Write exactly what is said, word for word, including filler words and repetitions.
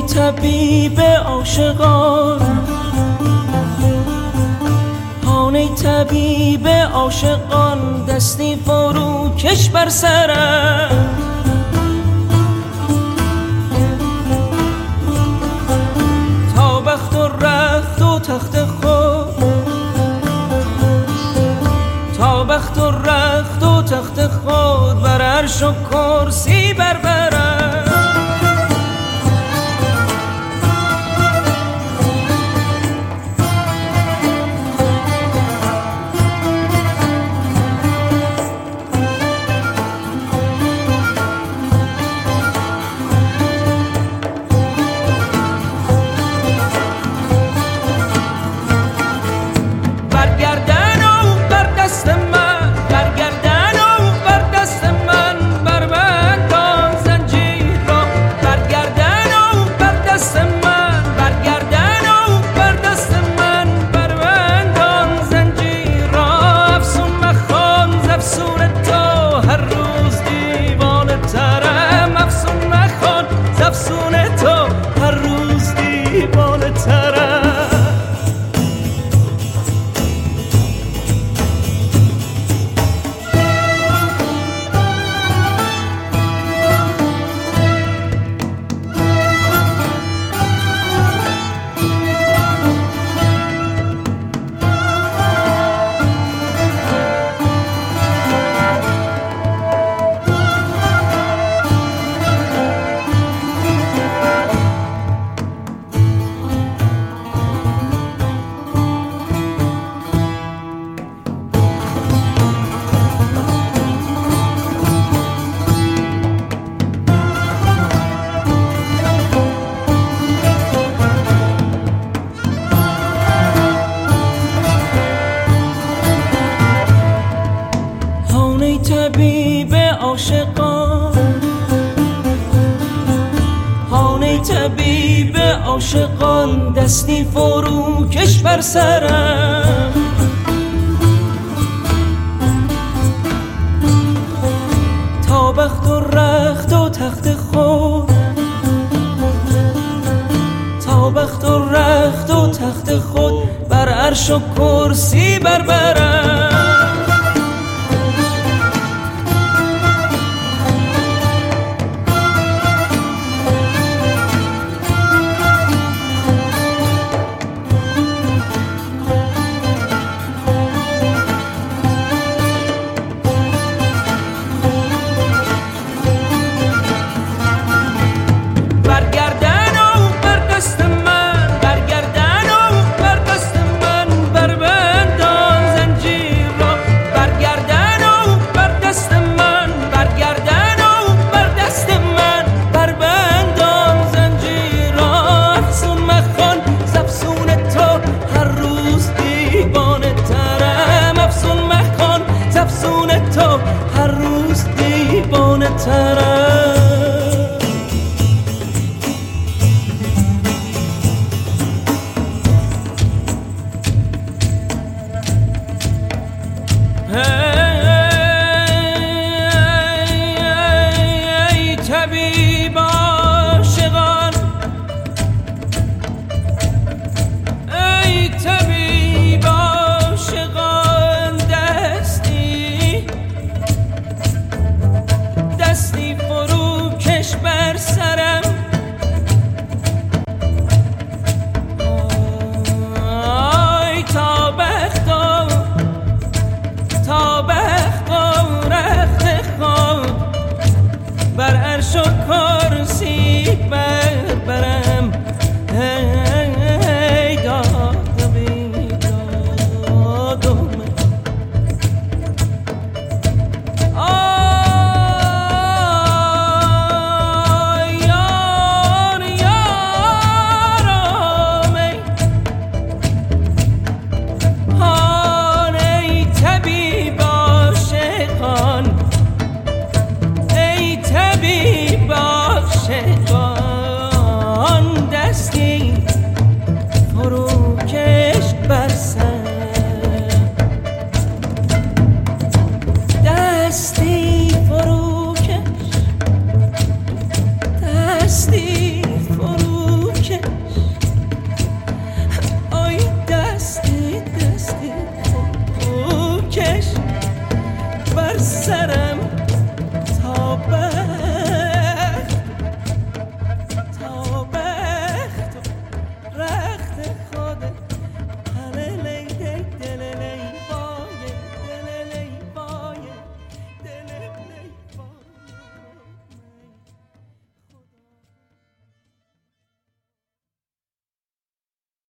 طبیب عاشقان، هان طبیب عاشقان، دستی فرو کش بر سرم. تا بخت و رخت و تخت خود، تا بخت و رخت و تخت خود، بر عرش و کرسی بربرم. طبیب عاشقان، هان طبیب عاشقان، دستی فرو کش بر سرم. تا بخت و رخت و تخت خود، تا بخت و رخت و تخت خود، بر عرش و کرسی بربرم. هر روز دیوانه ترم. ای طبیب عاشقان، ای طبیب عاشقان، دستی دستی سرم